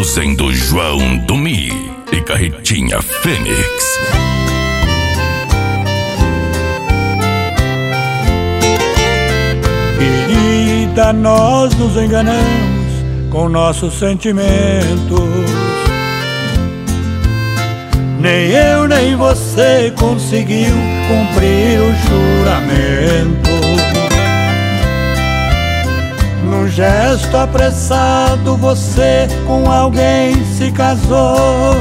produzindo João do Mi e Carretinha Fênix. Querida, nós nos enganamos com nossos sentimentos. Nem eu nem você conseguiu cumprir o juramento. Num gesto apressado você com alguém se casou.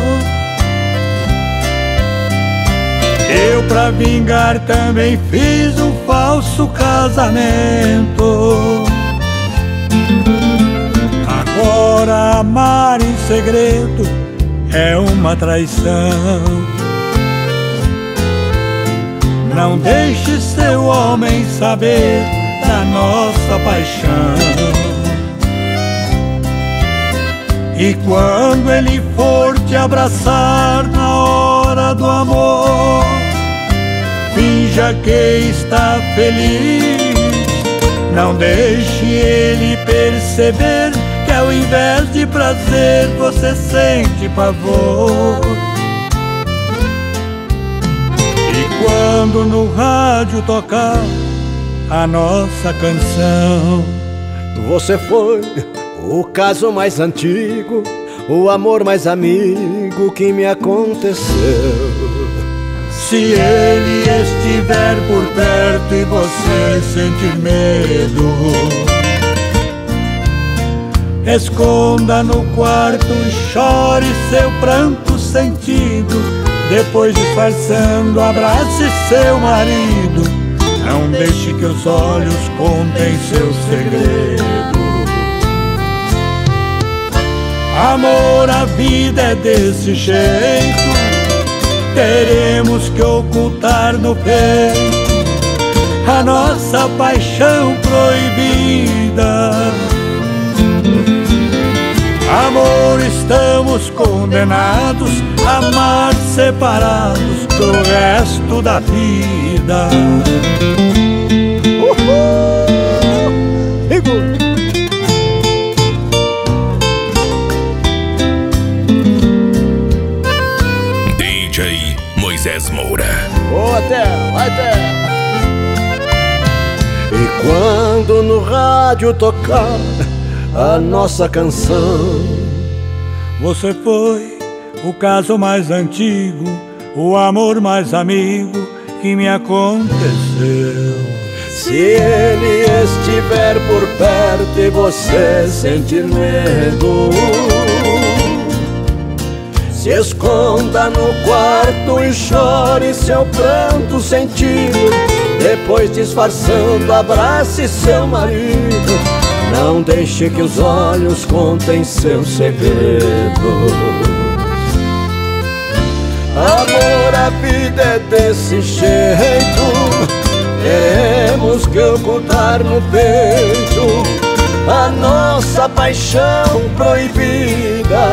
Eu, pra vingar, também fiz um falso casamento. Agora amar em segredo é uma traição. Não deixe seu homem saber da nossa paixão. E quando ele for te abraçar na hora do amor, finja que está feliz. Não deixe ele perceber que ao invés de prazer você sente pavor. E quando no rádio tocar a nossa canção, você foi o caso mais antigo, o amor mais amigo que me aconteceu. Se ele estiver por perto e você sentir medo, esconda no quarto e chore seu pranto sentido. Depois, disfarçando, abrace seu marido. Não deixe que os olhos contem seu segredo. Amor, a vida é desse jeito. Teremos que ocultar no peito a nossa paixão proibida. Amor, estamos condenados a amar separados pro resto da vida. DJ Moisés Moura. Vai até. E quando no rádio tocar a nossa canção, você foi o caso mais antigo, o amor mais amigo que me aconteceu. Se ele estiver por perto e você sentir medo, se esconda no quarto e chore seu pranto sentido. Depois, disfarçando, abrace seu marido. Não deixe que os olhos contem seus segredos. Amor, a vida é desse jeito. Teremos que ocultar no peito a nossa paixão proibida.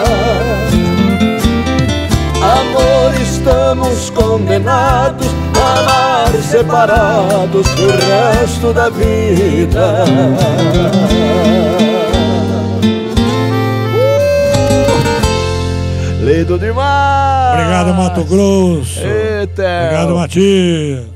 Amor, estamos condenados a amar separados pro resto da vida. Lindo demais! Obrigado, Mato Grosso. Eita. Obrigado, Matias.